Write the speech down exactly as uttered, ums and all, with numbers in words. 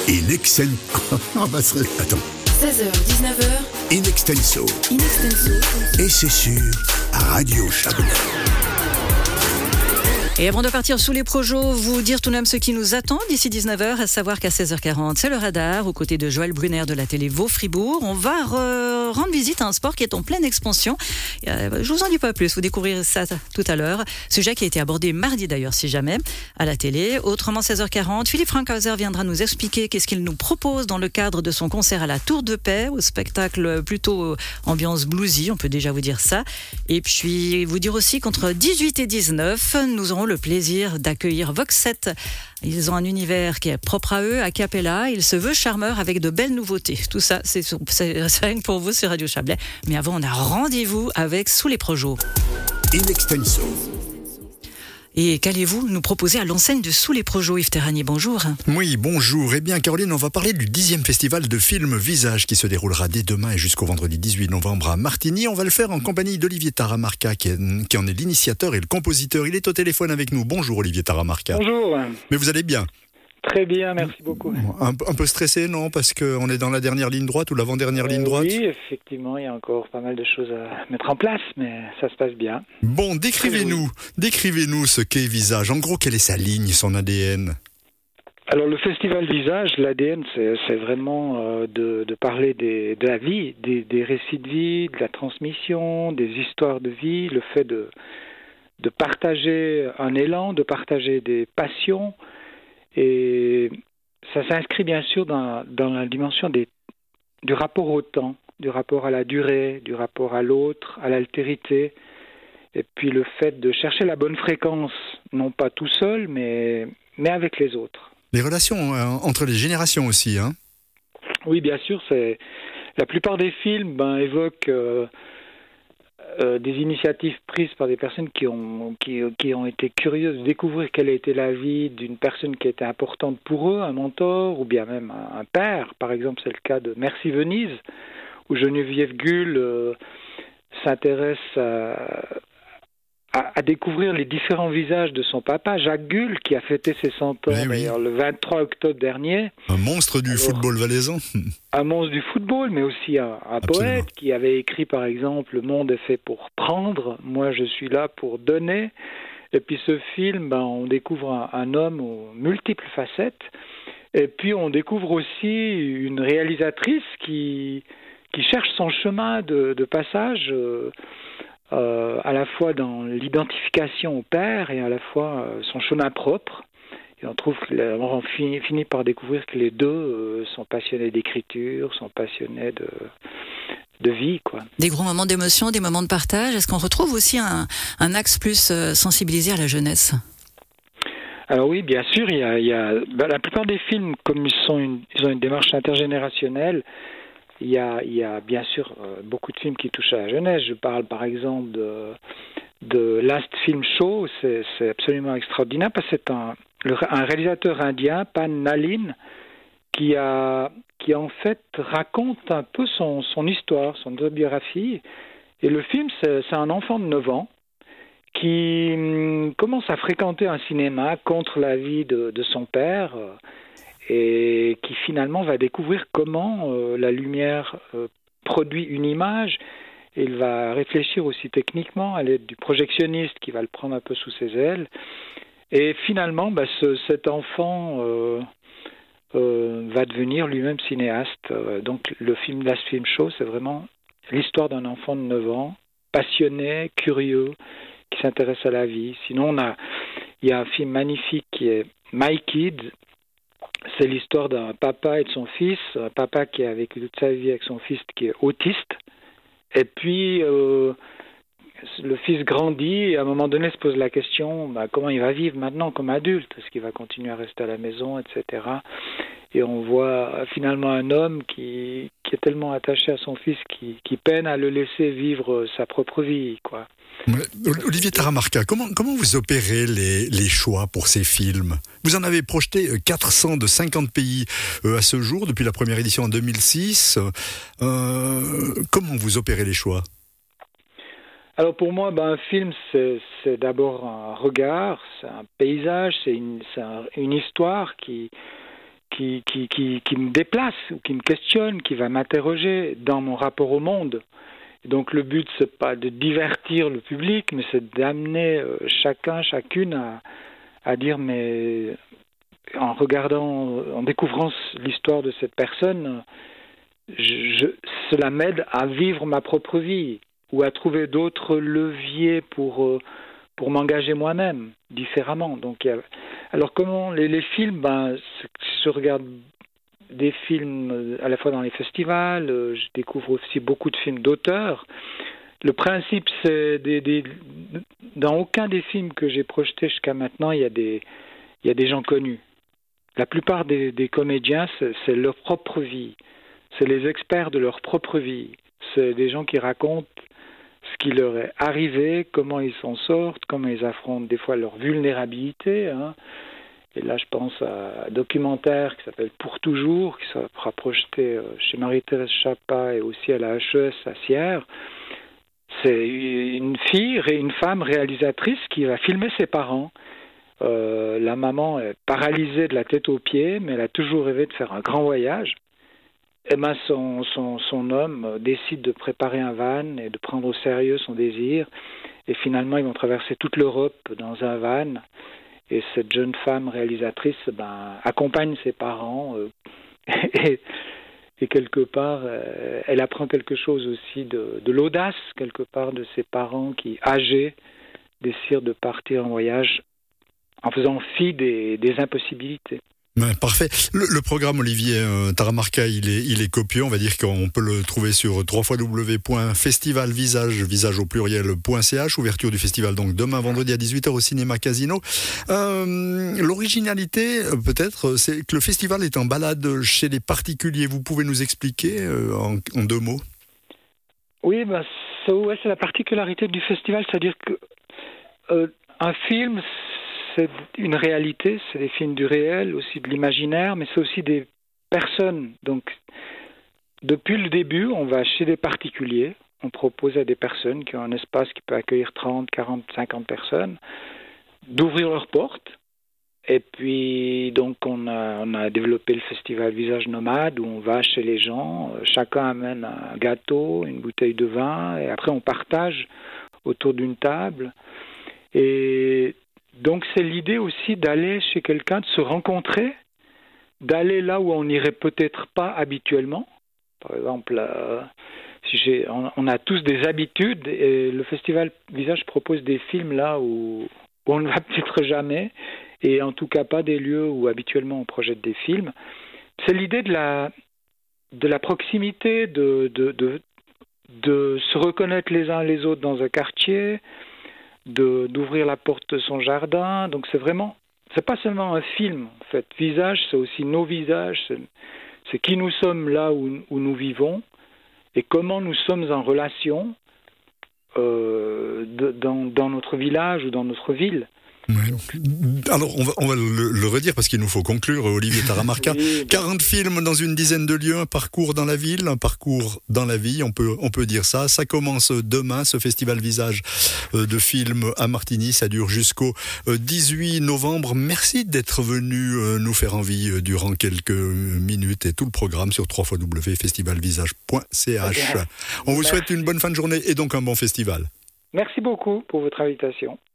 In extenso. Attends. seize heures dix-neuf heures. In extenso. In extenso. Et c'est sur Radio Chablais. Et avant de partir sous les projos, vous dire tout de même ce qui nous attend d'ici dix-neuf heures, à savoir qu'à seize heures quarante, c'est le radar, aux côtés de Joël Brunner de la télé Vaux-Fribourg. On va re- rendre visite à un sport qui est en pleine expansion. Euh, je vous en dis pas plus, vous découvrirez ça tout à l'heure. Sujet qui a été abordé mardi d'ailleurs, si jamais, à la télé. Autrement, seize heures quarante, Philippe Frankhauser viendra nous expliquer qu'est-ce qu'il nous propose dans le cadre de son concert à la Tour de Paix, au spectacle plutôt ambiance bluesy, on peut déjà vous dire ça. Et puis, vous dire aussi qu'entre dix-huit et dix-neuf, nous aurons le plaisir d'accueillir Vox sept. Ils ont un univers qui est propre à eux, a cappella. Il se veut charmeur avec de belles nouveautés. Tout ça, c'est, c'est, c'est rien que pour vous sur Radio Chablais. Mais avant, on a rendez-vous avec Sous les projos. In extenso. Et qu'allez-vous nous proposer à l'enseigne de Sous les projos, Yves Terranier? Bonjour. Oui, bonjour. Eh bien, Caroline, on va parler du dixième festival de films Visage qui se déroulera dès demain et jusqu'au vendredi dix-huit novembre à Martigny. On va le faire en compagnie d'Olivier Taramarca, qui, est, qui en est l'initiateur et le compositeur. Il est au téléphone avec nous. Bonjour, Olivier Taramarca. Bonjour. Mais vous allez bien? Très bien, merci beaucoup. Un, un peu stressé, non? Parce qu'on est dans la dernière ligne droite ou l'avant-dernière euh, ligne droite? Oui, effectivement, il y a encore pas mal de choses à mettre en place, mais ça se passe bien. Bon, décrivez-nous, décrivez-nous ce qu'est Visage. En gros, quelle est sa ligne, son A D N? Alors, le festival Visage, l'A D N, c'est, c'est vraiment euh, de, de parler des, de la vie, des, des récits de vie, de la transmission, des histoires de vie, le fait de, de partager un élan, de partager des passions. Et ça s'inscrit bien sûr dans, dans la dimension des, du rapport au temps, du rapport à la durée, du rapport à l'autre, à l'altérité. Et puis le fait de chercher la bonne fréquence, non pas tout seul, mais, mais avec les autres. Les relations euh, entre les générations aussi, hein? Oui, bien sûr. C'est, la plupart des films ben, évoquent euh, euh, des initiatives prises par des personnes qui ont, qui, qui ont été curieuses de découvrir quelle était la vie d'une personne qui était importante pour eux, un mentor ou bien même un, un père. Par exemple, c'est le cas de Merci Venise, où Geneviève Gull euh, s'intéresse à, à, à découvrir les différents visages de son papa, Jacques Gull, qui a fêté ses cent ans Oui, oui. d'ailleurs, le vingt-trois octobre dernier. Un monstre du Alors, football valaisan. Un monstre du football, mais aussi un, un Absolument. poète qui avait écrit par exemple « Le monde est fait pour prendre, moi je suis là pour donner ». Et puis ce film, ben, on découvre un, un homme aux multiples facettes. Et puis on découvre aussi une réalisatrice qui, qui cherche son chemin de, de passage euh, euh, à la fois dans l'identification au père et à la fois euh, son chemin propre. Et on trouve qu'on finit, finit par découvrir que les deux euh, sont passionnés d'écriture, sont passionnés de, de vie, quoi. Des gros moments d'émotion, des moments de partage. Est-ce qu'on retrouve aussi un, un axe plus euh, sensibilisé à la jeunesse? Alors oui, bien sûr, il y a, il y a ben, la plupart des films, comme ils, sont une, ils ont une démarche intergénérationnelle, il y a, il y a bien sûr euh, beaucoup de films qui touchent à la jeunesse. Je parle par exemple de, de Last Film Show, c'est, c'est absolument extraordinaire parce que c'est un, le, un réalisateur indien, Pan Nalin, qui a qui en fait raconte un peu son, son histoire, son autobiographie. Et le film, c'est, c'est un enfant de neuf ans qui hum, commence à fréquenter un cinéma contre l'avis de, de son père euh, et qui finalement va découvrir comment euh, la lumière euh, produit une image. Et il va réfléchir aussi techniquement à l'aide du projectionniste qui va le prendre un peu sous ses ailes. Et finalement, bah, ce, cet enfant euh, euh, va devenir lui-même cinéaste. Euh, donc le film Last Film Show, c'est vraiment l'histoire d'un enfant de neuf ans, passionné, curieux, qui s'intéresse à la vie. Sinon, on a, il y a un film magnifique qui est My Kid. C'est l'histoire d'un papa et de son fils, un papa qui a vécu toute sa vie avec son fils qui est autiste. Et puis, euh, le fils grandit et à un moment donné se pose la question bah, comment il va vivre maintenant comme adulte? Est-ce qu'il va continuer à rester à la maison, et cetera. Et on voit finalement un homme qui, qui est tellement attaché à son fils qui, qui peine à le laisser vivre sa propre vie, quoi. Olivier Taramarca, comment, comment vous opérez les, les choix pour ces films? Vous en avez projeté quatre cents de cinquante pays euh, à ce jour, depuis la première édition en deux mille six. Euh, comment vous opérez les choix? Alors pour moi, ben, un film, c'est, c'est d'abord un regard, c'est un paysage, c'est une, c'est un, une histoire qui, qui, qui, qui, qui me déplace, ou qui me questionne, qui va m'interroger dans mon rapport au monde. Donc le but, c'est pas de divertir le public, mais c'est d'amener euh, chacun, chacune à, à dire, mais en regardant, en découvrant l'histoire de cette personne, je, je, cela m'aide à vivre ma propre vie ou à trouver d'autres leviers pour, euh, pour m'engager moi-même différemment. Donc, il y a, alors comment les, les films, ben, je regarde des films à la fois dans les festivals, euh, je découvre aussi beaucoup de films d'auteurs. Le principe, c'est des, des, dans aucun des films que j'ai projetés jusqu'à maintenant, il y a des, il y a des gens connus. La plupart des, des comédiens, c'est, c'est leur propre vie. C'est les experts de leur propre vie. C'est des gens qui racontent ce qui leur est arrivé, comment ils s'en sortent, comment ils affrontent des fois leur vulnérabilité, hein. Et là, je pense à un documentaire qui s'appelle Pour toujours, qui sera projeté chez Marie-Thérèse Chapa et aussi à la H E S à Sierre. C'est une fille, une femme réalisatrice qui va filmer ses parents. Euh, la maman est paralysée de la tête aux pieds, mais elle a toujours rêvé de faire un grand voyage. Et ben son, son, son homme décide de préparer un van et de prendre au sérieux son désir. Et finalement, ils vont traverser toute l'Europe dans un van. Et cette jeune femme réalisatrice ben, accompagne ses parents euh, et, et quelque part, euh, elle apprend quelque chose aussi de, de l'audace, quelque part, de ses parents qui, âgés, décident de partir en voyage en faisant fi des, des impossibilités. Ouais, parfait. Le, le programme Olivier euh, Taramarca, il est, il est copieux. On va dire qu'on peut le trouver sur w w w point festival visage, visage au pluriel, .ch. Ouverture du festival donc demain vendredi à dix-huit heures au cinéma Casino. Euh, l'originalité, peut-être, c'est que le festival est en balade chez les particuliers. Vous pouvez nous expliquer euh, en, en deux mots? Oui, bah, ça, ouais, c'est la particularité du festival, c'est-à-dire que euh, un film, c'est une réalité, c'est des films du réel, aussi de l'imaginaire, mais c'est aussi des personnes. Donc, depuis le début, on va chez des particuliers, on propose à des personnes qui ont un espace qui peut accueillir trente, quarante, cinquante personnes, d'ouvrir leurs portes. Et puis, donc, on a, on a développé le festival Visage Nomade, où on va chez les gens, chacun amène un gâteau, une bouteille de vin, et après on partage autour d'une table. Et donc c'est l'idée aussi d'aller chez quelqu'un, de se rencontrer, d'aller là où on n'irait peut-être pas habituellement. Par exemple, euh, si j'ai, on, on a tous des habitudes et le festival Visage propose des films là où, où on ne va peut-être jamais, et en tout cas pas des lieux où habituellement on projette des films. C'est l'idée de la, de la proximité, de, de, de, de se reconnaître les uns les autres dans un quartier, De, d'ouvrir la porte de son jardin. Donc c'est vraiment, c'est pas seulement un film en fait. Visage, c'est aussi nos visages, c'est, c'est qui nous sommes là où, où nous vivons et comment nous sommes en relation euh, de, dans, dans notre village ou dans notre ville. Ouais. Alors on va, on va le, le redire parce qu'il nous faut conclure, Olivier Taramarca. Oui, quarante films dans une dizaine de lieux, un parcours dans la ville, un parcours dans la vie, on peut, on peut dire ça. Ça commence demain, ce festival Visage de films à Martigny, ça dure jusqu'au dix-huit novembre. Merci d'être venu nous faire envie durant quelques minutes et tout le programme sur w w w point festival visage point c h. On vous souhaite une bonne fin de journée et donc un bon festival. Merci beaucoup pour votre invitation.